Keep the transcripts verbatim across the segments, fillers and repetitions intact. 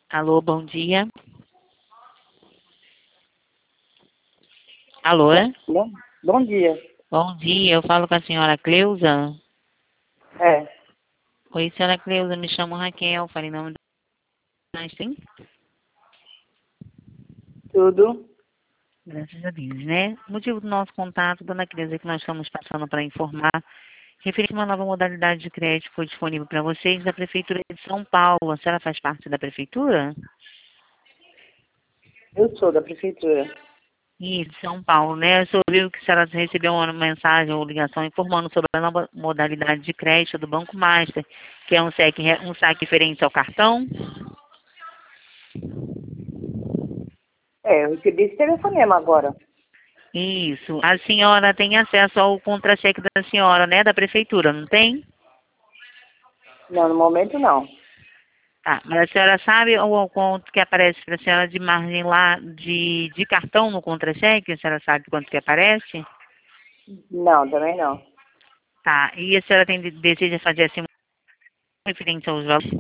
Alô, bom dia. Alô? Bom, bom dia. Bom dia, eu falo com a senhora Cleusa. É, Oi, senhora Cleusa, me chamo Raquel, falei em nome da Einstein. tudo. Graças a Deus, né? O motivo do nosso contato, dona Cleusa, é que nós estamos passando para informar referente a uma nova modalidade de crédito que foi disponível para vocês da Prefeitura de São Paulo. A senhora faz parte da Prefeitura? Eu sou da prefeitura. Isso, São Paulo, né? Eu soube que a senhora recebeu uma mensagem ou ligação informando sobre a nova modalidade de crédito do Banco Master, que é um saque, um saque referente ao cartão. É, eu recebi esse telefonema agora. Isso. A senhora tem acesso ao contra-cheque da senhora, né? Da prefeitura, não tem? Não, no momento não. Tá. Mas a senhora sabe o o quanto que aparece para a senhora de margem lá de, de cartão no contra-cheque? A senhora sabe quanto que aparece? Não, também não. Tá. E a senhora tem, deseja fazer assim referente aos valores?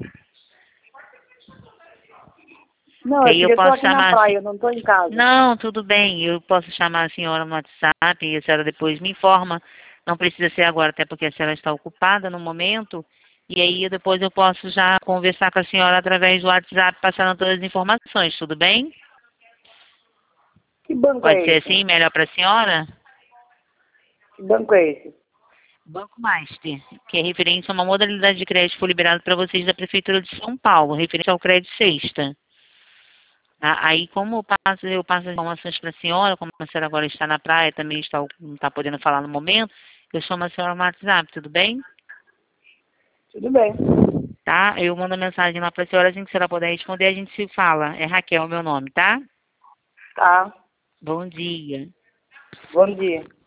Não, Que é aí eu porque eu tô posso aqui na chamar assim. praia, eu não tô em casa. Não, tudo bem. Eu posso chamar a senhora no WhatsApp e a senhora depois me informa. Não precisa ser agora, até porque a senhora está ocupada no momento. E aí depois eu posso já conversar com a senhora através do WhatsApp, passando todas as informações, tudo bem? Que banco Pode é ser esse? assim, melhor para a senhora? Que banco é esse? Banco Master, que é referente a uma modalidade de crédito que foi liberado para vocês da Prefeitura de São Paulo, referente ao crédito sexta. Tá? Aí, como eu passo, eu passo as informações para a senhora, como a senhora agora está na praia, também está, não está podendo falar no momento, eu chamo a senhora no WhatsApp, tudo bem? Tudo bem. Tá? Eu mando a mensagem lá para a senhora, assim que a senhora puder responder, a gente se fala. É Raquel, meu nome, tá? Tá. Bom dia. Bom dia.